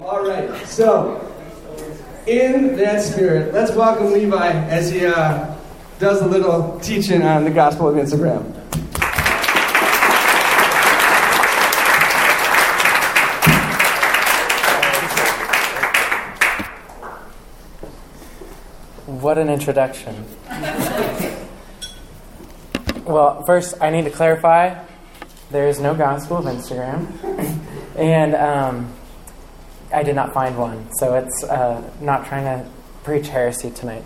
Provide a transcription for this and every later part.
All right, so in that spirit, let's welcome Levi as he does a little teaching on the Gospel of Instagram. What an introduction. Well, first I need to clarify, there is no Gospel of Instagram, and I did not find one, so it's not trying to preach heresy tonight.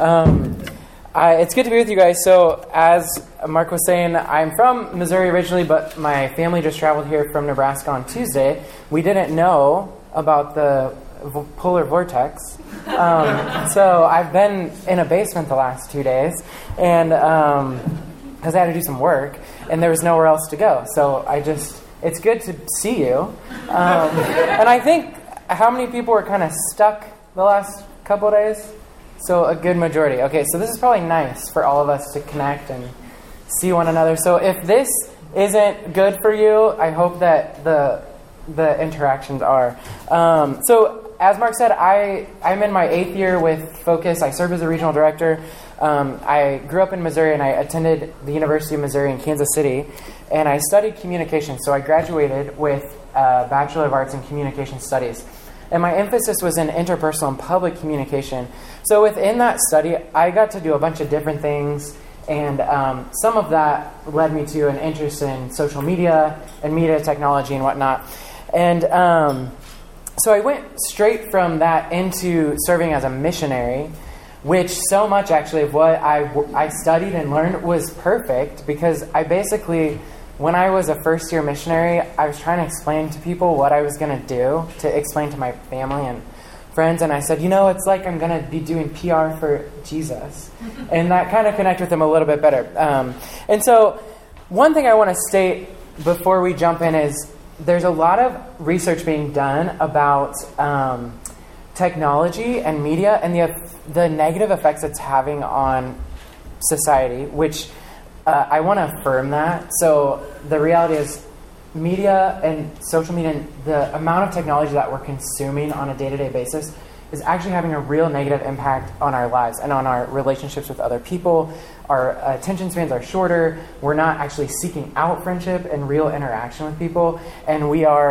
It's good to be with you guys. So, as Mark was saying, I'm from Missouri originally, but my family just traveled here from Nebraska on Tuesday. We didn't know about the polar vortex, so I've been in a basement the last 2 days, and because I had to do some work, and there was nowhere else to go. So it's good to see you, and I think. How many people were kind of stuck the last couple of days? So a good majority. Okay, so this is probably nice for all of us to connect and see one another. So if this isn't good for you, I hope that the interactions are. So as Mark said, I'm in my 8th year with Focus. I serve as a regional director. I grew up in Missouri, and I attended the University of Missouri in Kansas City, and I studied communication. So I graduated with a Bachelor of Arts in Communication Studies. And my emphasis was in interpersonal and public communication. So within that study, I got to do a bunch of different things, and some of that led me to an interest in social media and media technology and whatnot. And so I went straight from that into serving as a missionary, which so much actually of what I studied and learned was perfect, because I basically, when I was a first-year missionary, I was trying to explain to people what I was going to do, to explain to my family and friends, and I said, it's like I'm going to be doing PR for Jesus. And that kind of connected with them a little bit better. And so one thing I want to state before we jump in is there's a lot of research being done about technology and media and the negative effects it's having on society, which I want to affirm that. So the reality is media and social media and the amount of technology that we're consuming on a day-to-day basis is actually having a real negative impact on our lives and on our relationships with other people. Our attention spans are shorter. We're not actually seeking out friendship and real interaction with people. And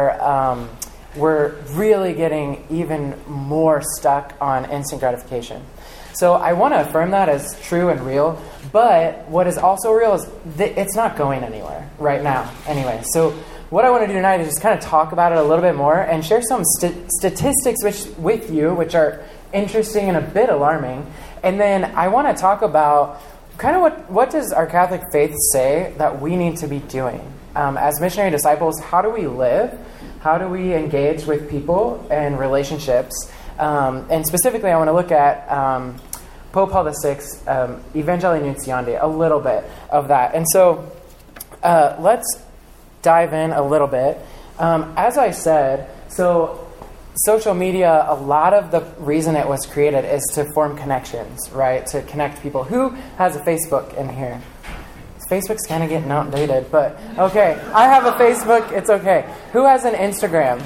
we're really getting even more stuck on instant gratification. So I want to affirm that as true and real, but what is also real is it's not going anywhere right now anyway. So what I want to do tonight is just kind of talk about it a little bit more and share some statistics with you, which are interesting and a bit alarming. And then I want to talk about kind of what does our Catholic faith say that we need to be doing? As missionary disciples, how do we live? How do we engage with people and relationships? And specifically, I want to look at Pope Paul VI, Evangelii Nuntiandi, a little bit of that. And so let's dive in a little bit. As I said, so social media, a lot of the reason it was created is to form connections, right? To connect people. Who has a Facebook in here? Facebook's kind of getting outdated, but okay. I have a Facebook. It's okay. Who has an Instagram?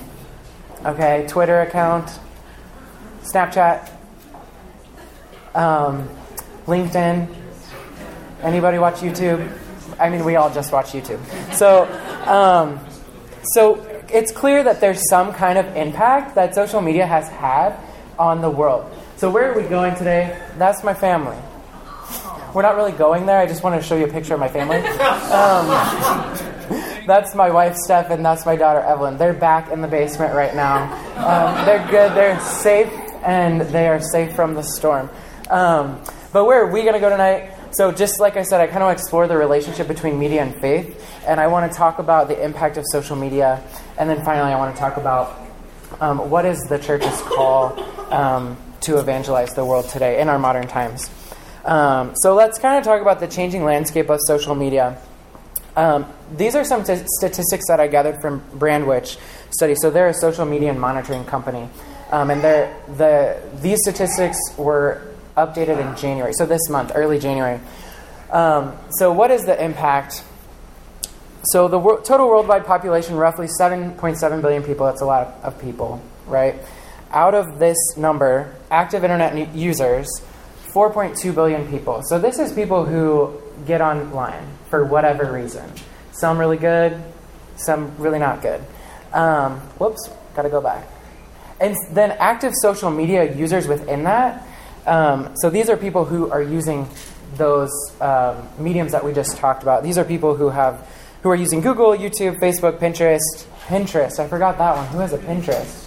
Okay, Twitter account, Snapchat, LinkedIn. Anybody watch YouTube? I mean, we all just watch YouTube. So it's clear that there's some kind of impact that social media has had on the world. So where are we going today? That's my family. We're not really going there. I just wanted to show you a picture of my family. That's my wife, Steph, and that's my daughter, Evelyn. They're back in the basement right now. They're good. They're safe, and they are safe from the storm. But where are we going to go tonight? So just like I said, I kind of want to explore the relationship between media and faith, and I want to talk about the impact of social media, and then finally I want to talk about what is the church's call to evangelize the world today in our modern times. So let's kind of talk about the changing landscape of social media. These are some statistics that I gathered from Brandwich study. So they're a social media and monitoring company. And these statistics were updated in January. So this month, early January. So what is the impact? So the total worldwide population, roughly 7.7 billion people. That's a lot of people. right? Out of this number, active internet users, 4.2 billion people. So this is people who get online for whatever reason. Some really good, some really not good. Whoops, gotta go back. And then active social media users within that. So these are people who are using those mediums that we just talked about. These are people who are using Google, YouTube, Facebook, Pinterest. Pinterest, I forgot that one. Who has a Pinterest?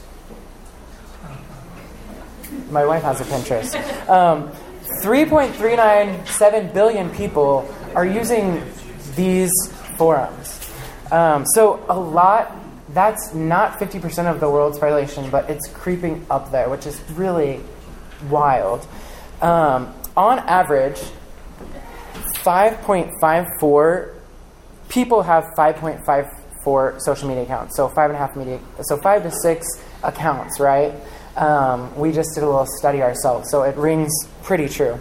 My wife has a Pinterest. 3.397 billion people are using these forums. So a lot, that's not 50% of the world's population, but it's creeping up there, which is really wild. On average, 5.54 people have 5.54 social media accounts. So 5 to 6 accounts, right? We just did a little study ourselves, so it rings pretty true.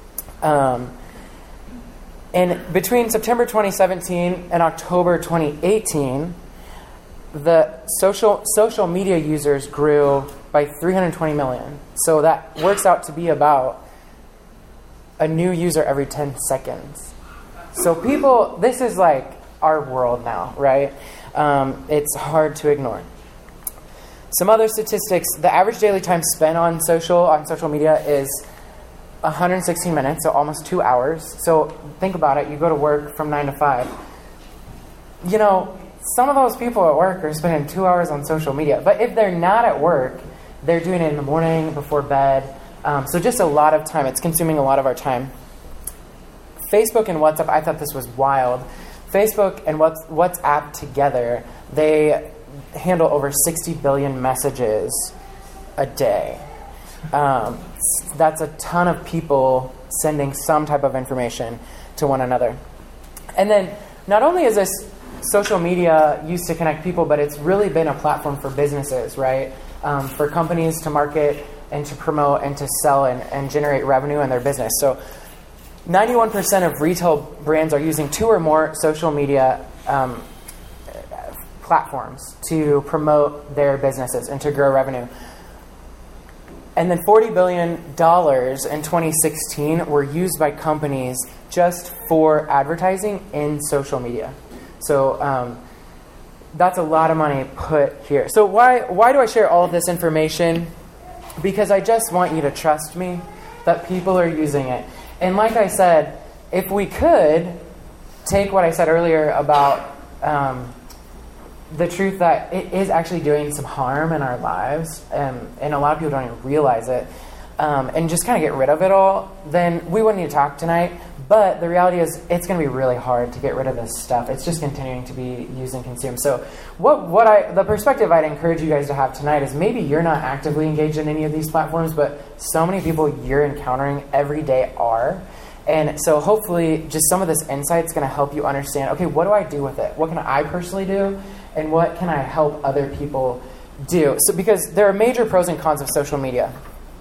And between September 2017 and October 2018, the social media users grew by 320 million. So that works out to be about a new user every 10 seconds. So people, this is like our world now, right? It's hard to ignore. Some other statistics: the average daily time spent on social media is 116 minutes, so almost 2 hours. So think about it. You go to work from 9 to 5. You know, some of those people at work are spending 2 hours on social media. But if they're not at work, they're doing it in the morning, before bed. So just a lot of time. It's consuming a lot of our time. Facebook and WhatsApp, I thought this was wild. Facebook and WhatsApp together, they handle over 60 billion messages a day. That's a ton of people sending some type of information to one another. And then not only is this social media used to connect people, but it's really been a platform for businesses, right? For companies to market and to promote and to sell and generate revenue in their business. So 91% of retail brands are using 2 or more social media platforms to promote their businesses and to grow revenue. And then $40 billion in 2016 were used by companies just for advertising in social media. So that's a lot of money put here. So why do I share all of this information? Because I just want you to trust me that people are using it. And like I said, if we could take what I said earlier about the truth that it is actually doing some harm in our lives, and a lot of people don't even realize it, and just kind of get rid of it all, then we wouldn't need to talk tonight. But the reality is it's going to be really hard to get rid of this stuff. It's just continuing to be used and consumed. So the perspective I'd encourage you guys to have tonight is maybe you're not actively engaged in any of these platforms, but so many people you're encountering every day are. And so hopefully just some of this insight is going to help you understand, okay, what do I do with it? What can I personally do? And what can I help other people do? So because there are major pros and cons of social media.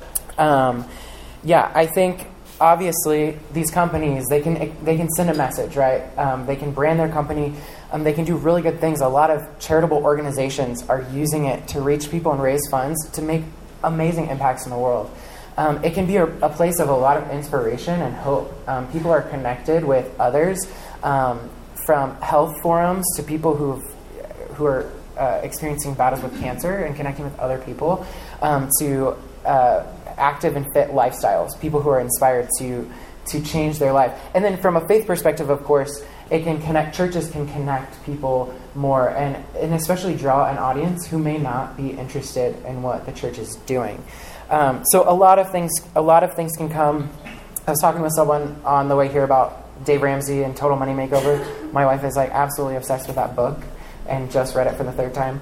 I think obviously these companies, they can send a message, right? They can brand their company. They can do really good things. A lot of charitable organizations are using it to reach people and raise funds to make amazing impacts in the world. It can be a place of a lot of inspiration and hope. People are connected with others, from health forums to people who are experiencing battles with cancer and connecting with other people, to active and fit lifestyles, people who are inspired to change their life. And then from a faith perspective, of course, churches can connect people more and especially draw an audience who may not be interested in what the church is doing. So a lot of things can come. I was talking with someone on the way here about Dave Ramsey and Total Money Makeover. My wife is like absolutely obsessed with that book and just read it for the 3rd time.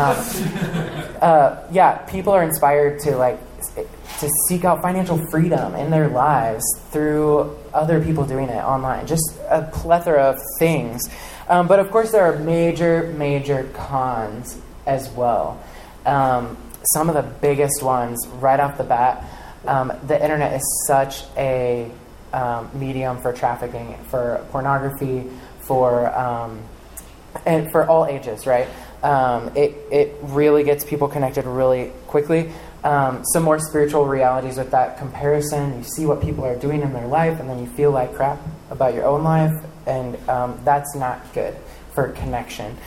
People are inspired to seek out financial freedom in their lives through other people doing it online. Just a plethora of things. But of course there are major cons as well. Some of the biggest ones right off the bat, the internet is such a medium for trafficking, for pornography, and for all ages, right? It really gets people connected really quickly. Some more spiritual realities with that comparison. You see what people are doing in their life, and then you feel like crap about your own life, and that's not good for connection.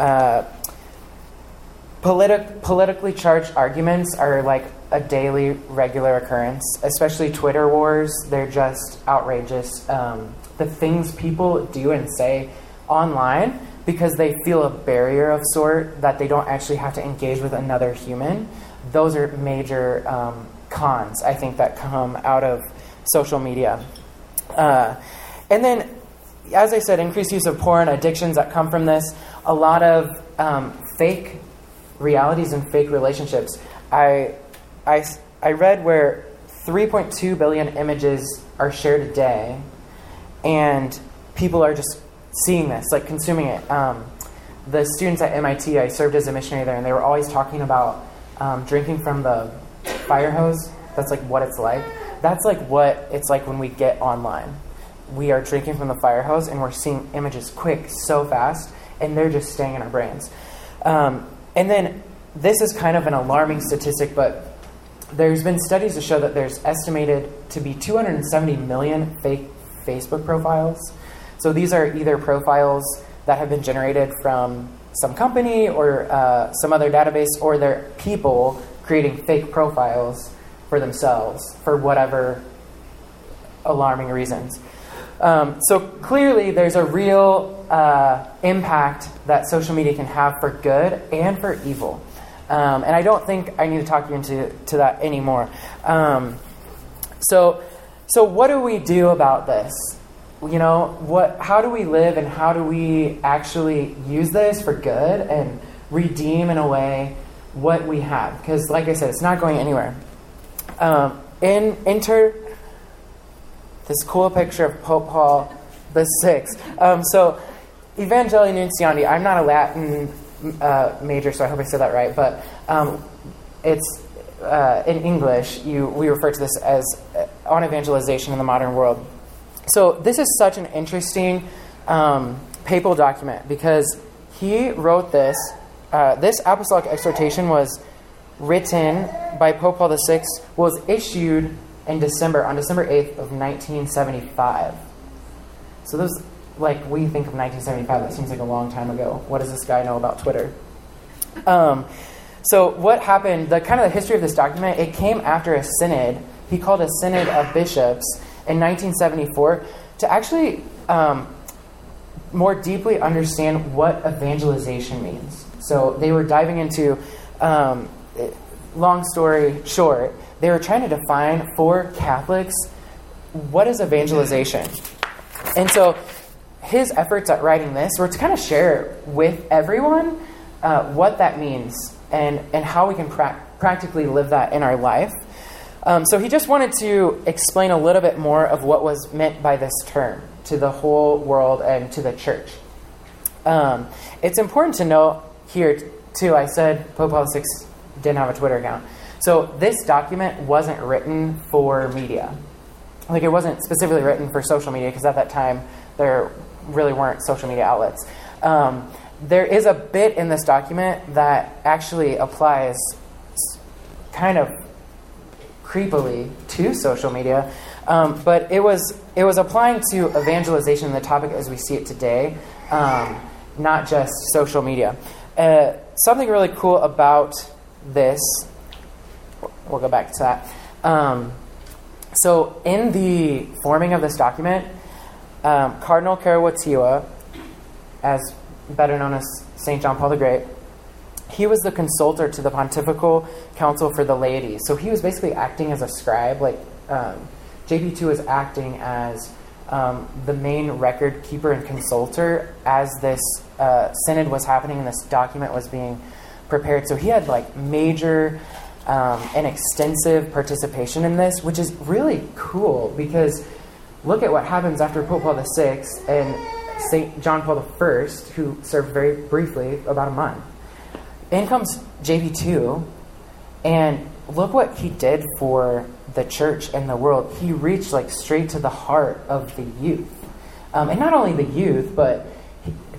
Politically charged arguments are like a daily, regular occurrence, especially Twitter wars. They're just outrageous. The things people do and say online because they feel a barrier of sort that they don't actually have to engage with another human. Those are major cons, I think, that come out of social media. And then, as I said, increased use of porn, addictions that come from this, a lot of fake realities and fake relationships. I read where 3.2 billion images are shared a day, and people are just seeing this, like consuming it. The students at MIT, I served as a missionary there, and they were always talking about drinking from the fire hose. That's like what it's like. That's like what it's like when we get online. We are drinking from the fire hose, and we're seeing images quick, so fast, and they're just staying in our brains. And then this is kind of an alarming statistic, but there's been studies to show that there's estimated to be 270 million fake Facebook profiles. So these are either profiles that have been generated from some company or some other database, or they're people creating fake profiles for themselves for whatever alarming reasons. So clearly there's a real impact that social media can have for good and for evil. And I don't think I need to talk you into that anymore. So what do we do about this? You know, how do we live, and how do we actually use this for good and redeem in a way what we have? Because, like I said, it's not going anywhere. Enter this cool picture of Pope Paul VI. So, Evangelii Nuntiandi, I'm not a Latin major, so I hope I said that right, but it's in English, we refer to this as on evangelization in the modern world. So this is such an interesting papal document, because he wrote this. This apostolic exhortation was written by Pope Paul VI, was issued in December, on December 8th of 1975. So those, like, we think of 1975, that seems like a long time ago. What does this guy know about Twitter? So what happened, the history of this document, it came after a synod. He called a synod of bishops in 1974 to actually more deeply understand what evangelization means. So they were diving into, long story short, they were trying to define for Catholics, what is evangelization? And so his efforts at writing this were to kind of share with everyone what that means and how we can practically live that in our life. So he just wanted to explain a little bit more of what was meant by this term to the whole world and to the church. It's important to note here, too, I said Pope Paul VI didn't have a Twitter account. So this document wasn't written for media. Like, it wasn't specifically written for social media, because at that time there really weren't social media outlets. There is a bit in this document that actually applies kind of creepily to social media, but it was applying to evangelization, the topic as we see it today, not just social media. Something really cool about this, we'll go back to that. So in the forming of this document, Cardinal Carrawattua, as better known as St. John Paul the Great, he was the consultor to the Pontifical Council for the Laity. So he was basically acting as a scribe, like JP2 was acting as the main record keeper and consultor as this synod was happening and this document was being prepared. So he had like major and extensive participation in this, which is really cool, because look at what happens after Pope Paul VI and St. John Paul I, who served very briefly, about a month. In comes JP2, and look what he did for the church and the world. He reached like straight to the heart of the youth. And not only the youth, but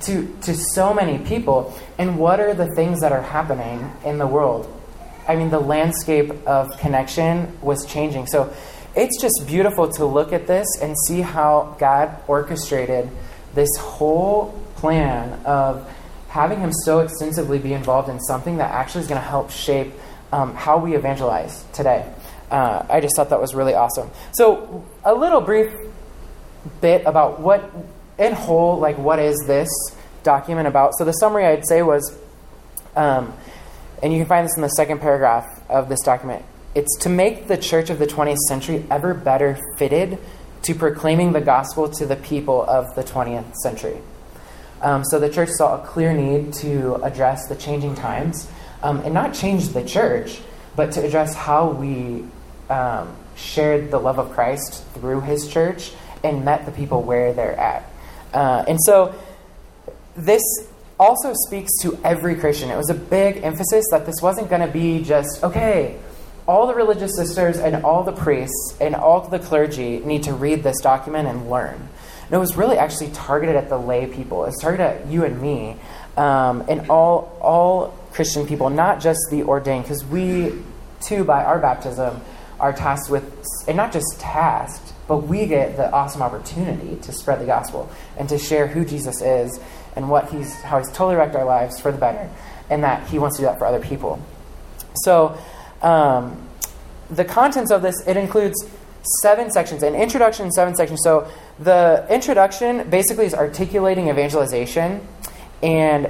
to so many people. And what are the things that are happening in the world? I mean, the landscape of connection was changing. So it's just beautiful to look at this and see how God orchestrated this whole plan of having him so extensively be involved in something that actually is going to help shape how we evangelize today. I just thought that was really awesome. So a little brief bit about what, in whole, like what is this document about? So the summary I'd say was, and you can find this in the second paragraph of this document, it's to make the church of the 20th century ever better fitted to proclaiming the gospel to the people of the 20th century. So the church saw a clear need to address the changing times, and not change the church, but to address how we shared the love of Christ through his church and met the people where they're at. And so this also speaks to every Christian. It was a big emphasis that this wasn't going to be just, okay, all the religious sisters and all the priests and all the clergy need to read this document and learn. And it was really actually targeted at the lay people. It's targeted at you and me, and all Christian people, not just the ordained, because we, too, by our baptism, are tasked with, and not just tasked, but we get the awesome opportunity to spread the gospel and to share who Jesus is and how he's totally wrecked our lives for the better, and that he wants to do that for other people. So the contents of this, it includes 7 sections, an introduction, 7 sections. So the introduction basically is articulating evangelization and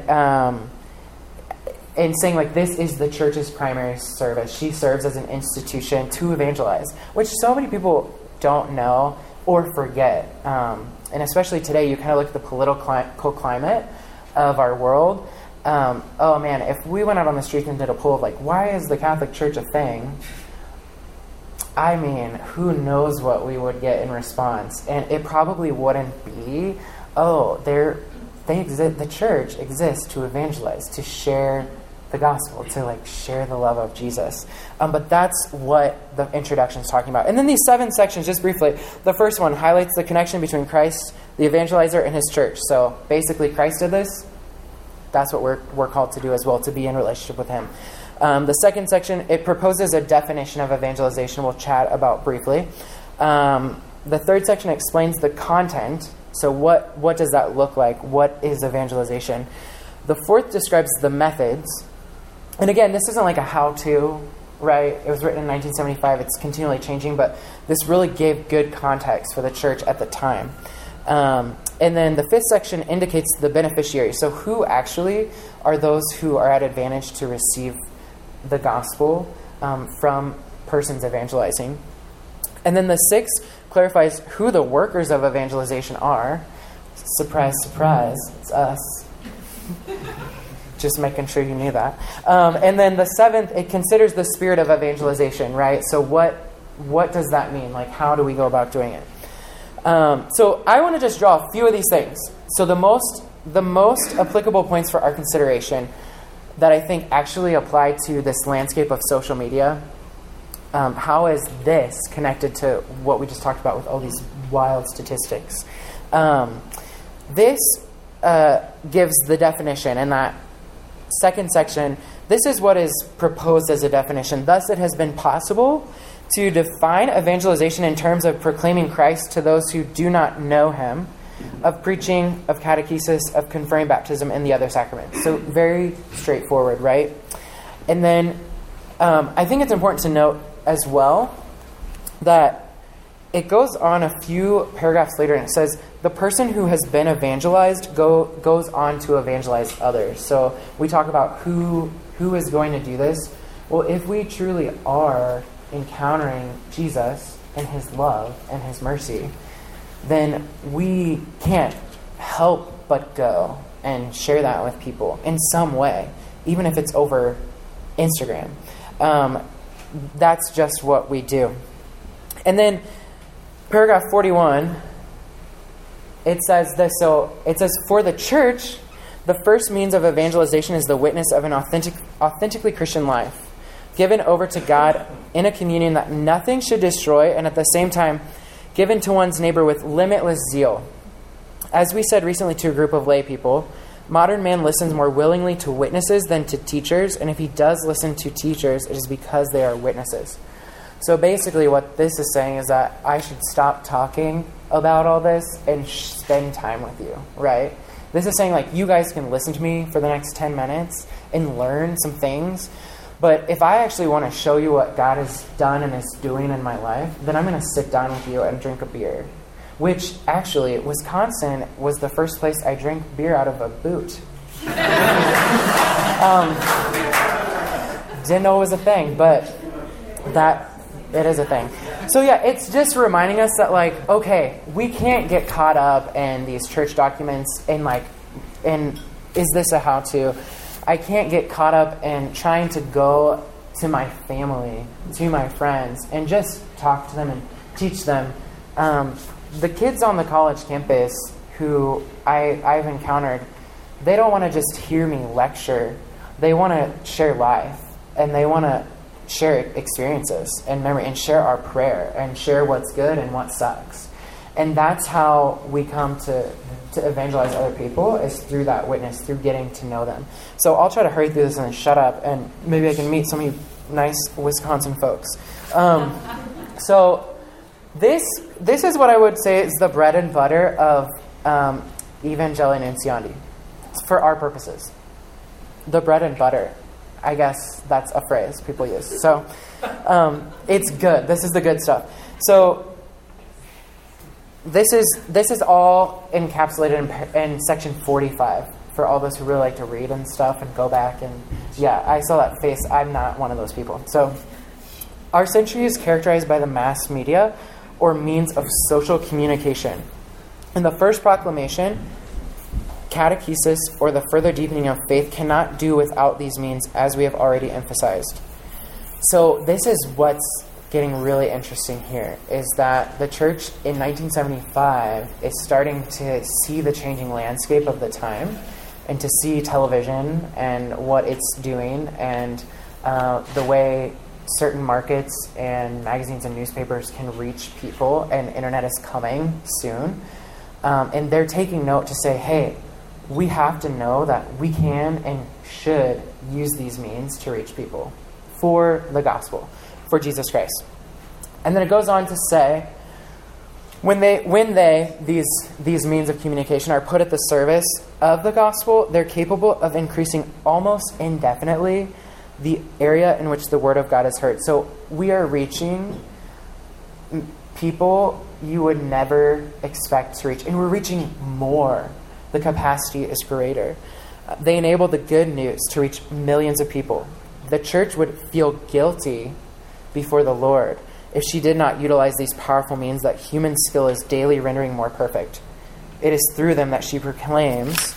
saying, like, this is the church's primary service. She serves as an institution to evangelize, which so many people don't know or forget. And especially today, you kind of look at the political climate of our world. Oh man, if we went out on the street and did a poll of, like, why is the Catholic Church a thing? I mean, who knows what we would get in response? And it probably wouldn't be, the church exists to evangelize, to share the gospel, to share the love of Jesus. But that's what the introduction is talking about. And then these 7 sections, just briefly, the first one highlights the connection between Christ, the evangelizer, and his church. So basically, Christ did this. That's what we're called to do as well, to be in relationship with him. The second section, it proposes a definition of evangelization we'll chat about briefly. The third section explains the content. So what does that look like? What is evangelization? The fourth describes the methods. And again, this isn't like a how-to, right? It was written in 1975. It's continually changing, but this really gave good context for the church at the time. And then the fifth section indicates the beneficiary. So who actually are those who are at advantage to receive the gospel from persons evangelizing? And then the sixth clarifies who the workers of evangelization are. Surprise, surprise, it's us. Just making sure you knew that. And then the seventh, it considers the spirit of evangelization, right? So what does that mean? Like, how do we go about doing it? So I want to just draw a few of these things. So the most applicable points for our consideration that I think actually apply to this landscape of social media. How is this connected to what we just talked about with all these wild statistics? This gives the definition in that second section. This is what is proposed as a definition. Thus, it has been possible to define evangelization in terms of proclaiming Christ to those who do not know him, of preaching, of catechesis, of conferring baptism, and the other sacraments. So very straightforward, right? And then I think it's important to note as well that it goes on a few paragraphs later and it says, the person who has been evangelized goes on to evangelize others. So we talk about who is going to do this. Well, if we truly are encountering Jesus and his love and his mercy, then we can't help but go and share that with people in some way, even if it's over Instagram. That's just what we do. And then paragraph 41, it says this. So it says, for the church, the first means of evangelization is the witness of an authentically Christian life, given over to God in a communion that nothing should destroy, and at the same time given to one's neighbor with limitless zeal. As we said recently to a group of lay people, Modern man listens more willingly to witnesses than to teachers, and if he does listen to teachers, it is because they are witnesses. So basically what this is saying is that I should stop talking about all this and spend time with you, right? This is saying, like, you guys can listen to me for the next 10 minutes and learn some things, but if I actually want to show you what God has done and is doing in my life, then I'm going to sit down with you and drink a beer. Which, actually, Wisconsin was the first place I drank beer out of a boot. Didn't know it was a thing, but it is a thing. So yeah, it's just reminding us that, like, okay, we can't get caught up in these church documents and is this a how-to? I can't get caught up in trying to go to my family, to my friends, and just talk to them and teach them. The kids on the college campus who I've encountered, they don't want to just hear me lecture. They want to share life, and they want to share experiences and memory and share our prayer and share what's good and what sucks. And that's how we come to evangelize other people, is through that witness, through getting to know them. So I'll try to hurry through this and then shut up, and maybe I can meet some of you nice Wisconsin folks. So this is what I would say is the bread and butter of Evangelion Insiandi, for our purposes. The bread and butter. I guess that's a phrase people use. So it's good. This is the good stuff. So this is all encapsulated in section 45 for all those who really like to read and stuff and go back. And yeah, I saw that face. I'm not one of those people. So our century is characterized by the mass media or means of social communication. In the first proclamation, catechesis, or the further deepening of faith, cannot do without these means, as we have already emphasized. So this is what's getting really interesting here, is that the church in 1975 is starting to see the changing landscape of the time and to see television and what it's doing and the way certain markets and magazines and newspapers can reach people, and internet is coming soon. And they're taking note to say, hey, we have to know that we can and should use these means to reach people for the gospel, for Jesus Christ. And then it goes on to say, when these means of communication are put at the service of the gospel, they're capable of increasing almost indefinitely the area in which the word of God is heard. So we are reaching people you would never expect to reach, and we're reaching more. The capacity is greater. They enable the good news to reach millions of people. The church would feel guilty before the Lord if she did not utilize these powerful means that human skill is daily rendering more perfect. It is through them that she proclaims,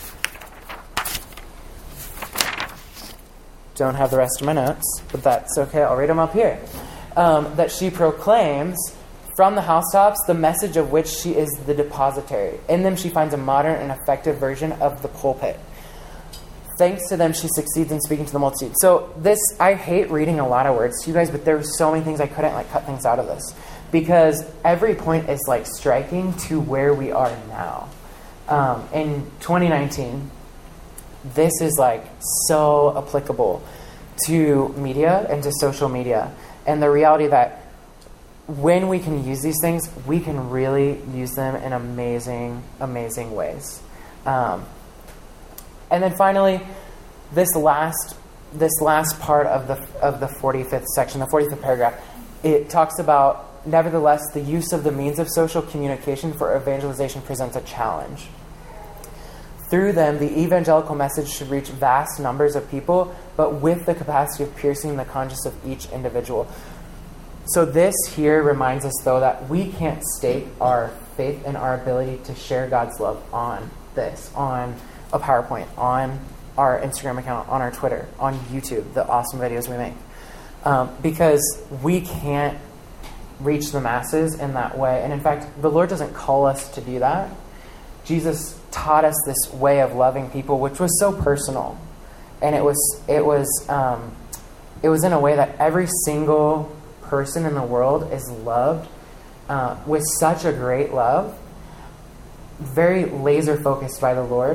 don't have the rest of my notes, but that's okay, I'll read them up here, that she proclaims from the housetops the message of which she is the depositary. In them she finds a modern and effective version of the pulpit. Thanks to them, she succeeds in speaking to the multitude. So this, I hate reading a lot of words to you guys, but there were so many things I couldn't cut things out of this, because every point is striking to where we are now. In 2019, this is so applicable to media and to social media, and the reality that when we can use these things, we can really use them in amazing, amazing ways. And then finally, this last part of the 45th section, the 45th paragraph, it talks about, nevertheless, the use of the means of social communication for evangelization presents a challenge. Through them, the evangelical message should reach vast numbers of people, but with the capacity of piercing the conscience of each individual. So this here reminds us, though, that we can't stake our faith and our ability to share God's love on this, on a PowerPoint, on our Instagram account, on our Twitter, on YouTube, the awesome videos we make. Because we can't reach the masses in that way. And in fact, the Lord doesn't call us to do that. Jesus taught us this way of loving people, which was so personal. And it was in a way that every single person in the world is loved with such a great love, very laser focused by the Lord,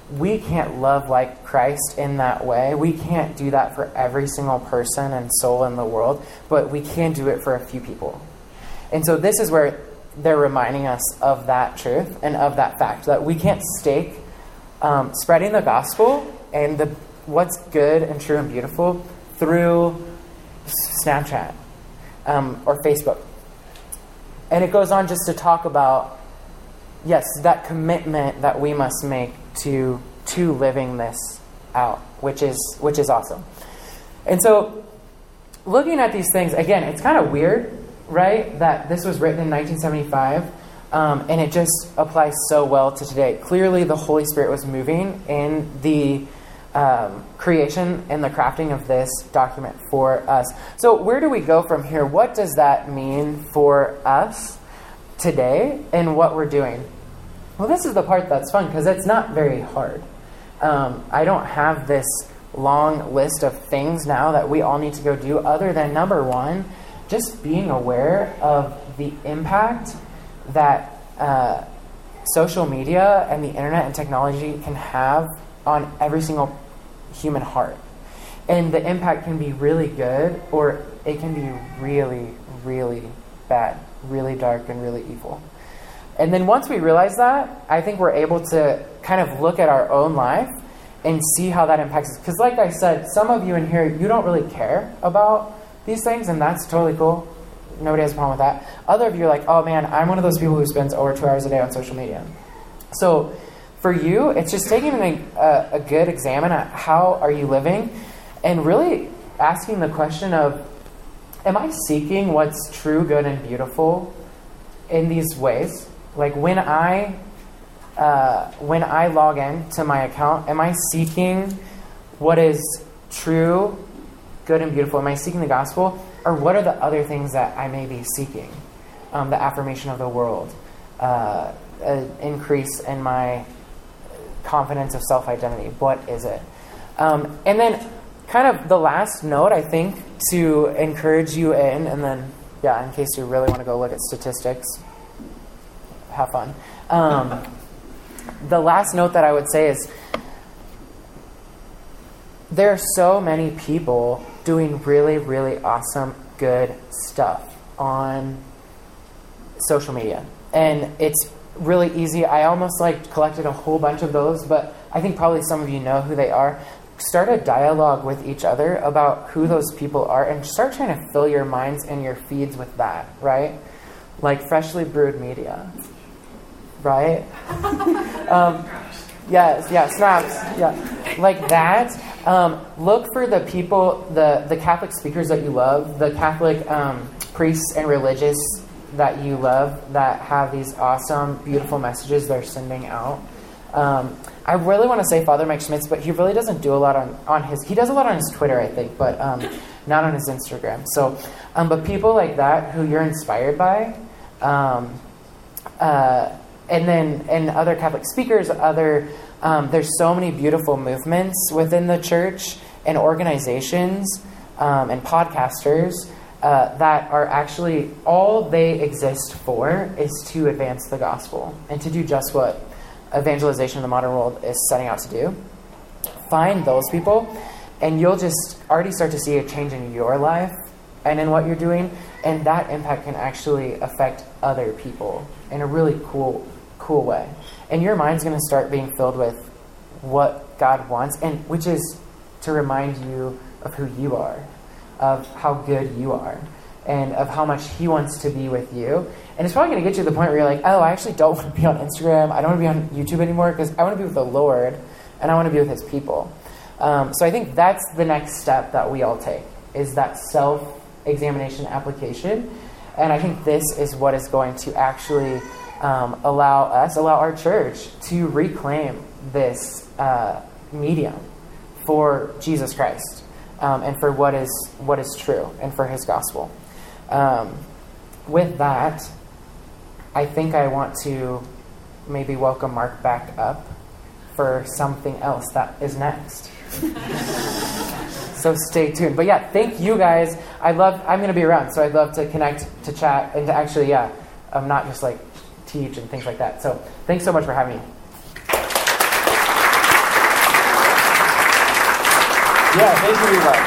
we can't love like Christ in that way. We can't do that for every single person and soul in the world, but we can do it for a few people. And so this is where they're reminding us of that truth and of that fact, that we can't stake spreading the gospel and what's good and true and beautiful through Snapchat or Facebook. And it goes on just to talk about, yes, that commitment that we must make to living this out, which is awesome. And so looking at these things, again, it's kind of weird, right, that this was written in 1975, and it just applies so well to today. Clearly, the Holy Spirit was moving in the creation and the crafting of this document for us. So where do we go from here? What does that mean for us today and what we're doing? Well, this is the part that's fun because it's not very hard. I don't have this long list of things now that we all need to go do other than, number one, just being aware of the impact that social media and the internet and technology can have on every single human heart. And the impact can be really good, or it can be really, really bad, really dark and really evil. And then once we realize that, I think we're able to kind of look at our own life and see how that impacts us. Because like I said, some of you in here, you don't really care about these things, and that's totally cool. Nobody has a problem with that. Other of you are like, oh man, I'm one of those people who spends over 2 hours a day on social media. So for you, it's just taking a good examine at how are you living and really asking the question of, am I seeking what's true, good, and beautiful in these ways? Like when I log in to my account, am I seeking what is true, good, and beautiful? Am I seeking the gospel? Or what are the other things that I may be seeking? The affirmation of the world, an increase in my confidence of self-identity. What is it? And then kind of the last note, I think, to encourage you in, and then, in case you really want to go look at statistics, have fun. The last note that I would say is there are so many people doing really, really awesome, good stuff on social media. And it's really easy. I almost collected a whole bunch of those, but I think probably some of you know who they are. Start a dialogue with each other about who those people are and start trying to fill your minds and your feeds with that, right? Like Freshly Brewed Media, right? Snaps, like that. Look for the people, the Catholic speakers that you love, the Catholic priests and religious that you love that have these awesome, beautiful messages they're sending out. I really want to say Father Mike Schmitz, but he really doesn't do a lot on his... He does a lot on his Twitter, I think, but not on his Instagram. So, but people like that who you're inspired by, and other Catholic speakers, there's so many beautiful movements within the church and organizations and podcasters that are actually, all they exist for is to advance the gospel and to do just what evangelization in the modern world is setting out to do. Find those people, and you'll just already start to see a change in your life and in what you're doing, and that impact can actually affect other people in a really cool way. And your mind's going to start being filled with what God wants, and which is to remind you of who you are, of how good you are, and of how much He wants to be with you. And it's probably going to get you to the point where you're like, oh, I actually don't want to be on Instagram. I don't want to be on YouTube anymore because I want to be with the Lord and I want to be with His people. So I think that's the next step that we all take, is that self-examination application. And I think this is what is going to actually allow our church to reclaim this medium for Jesus Christ and for what is true and for His gospel. With that, I think I want to maybe welcome Mark back up for something else that is next. So stay tuned. But thank you guys. I'm going to be around, so I'd love to connect, to chat, and to actually, not just teach and things like that. So thanks so much for having me. Yeah, thank you, Levi.